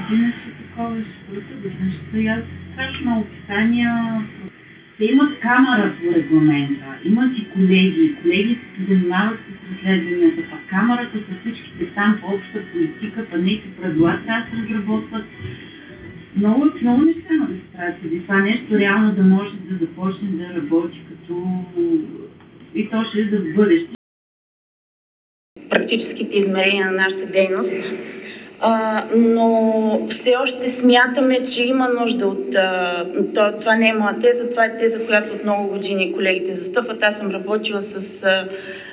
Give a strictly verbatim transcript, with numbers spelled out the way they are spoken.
година ще такова, ще година ще стоят страшно много описания. Те имат камера по регламента, имат и колеги, колегите се занимават с разследванията, пък камерата са всичките там по обща политика, па някакви правила трябва да се разработват. Много, много неща има да се правят преди това нещо реално да може да започне да работи като и то ще е за бъдеще. Практическите измерения на нашата дейност, а, но все още смятаме, че има нужда от... А, това, това не е моя теза, това е теза, която от много години колегите застъпват. Аз съм работила с